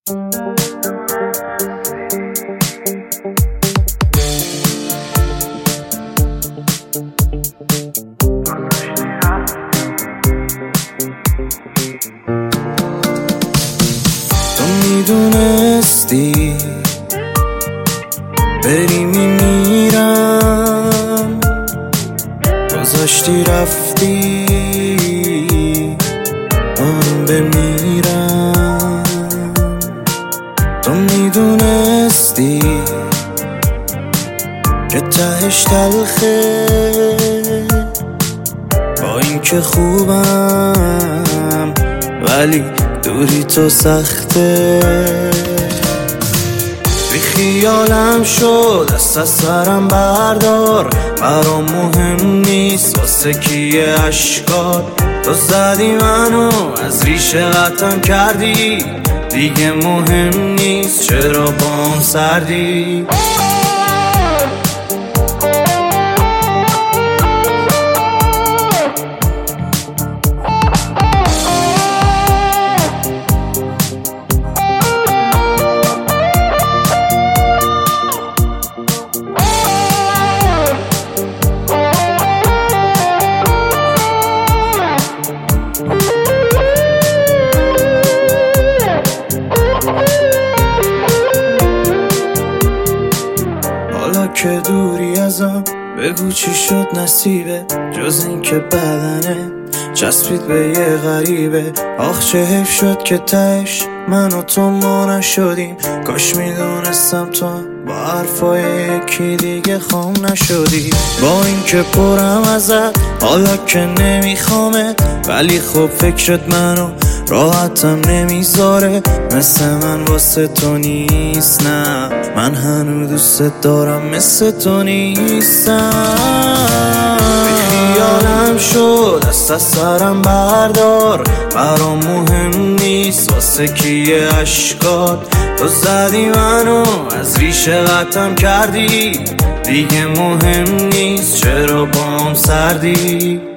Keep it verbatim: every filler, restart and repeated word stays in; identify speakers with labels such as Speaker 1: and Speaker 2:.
Speaker 1: تو میدونستی بری میمیرم، گذاشتی رفتی آروم بمیرم. تو میدونستی که تهش تلخه، با این که خوبم ولی دوری تو سخته. بی خیالم شد دست از سرم بردار، برام مهم نیست واسه کیه اشکار. تو زدی منو از ریشه قطعم کردی، دیگه مهم نیست چرا بام سردی. حالا که دوری ازم بگو چی شد نصیبه، جز این که بدنه چسبید به یه غریبه. آخ چه حیف شد که تهش من و تو ما نشدیم، کاش میدونستم تو با حرفای یکی دیگه خام نشدی. با این که پرم ازت حالا که نمیخوامت، ولی خب فکرت منو راحتم نمیذاره. مثل من واسه تو نیست، نه من هنو دوست دارم مثل تو نیستم. بی خیالم شد دست از سرم بردار، برام مهم نیست واسه کیه اشکار. تو زدی منو از ریشه قطعم کردی، دیگه مهم نیست چرا بام سردی.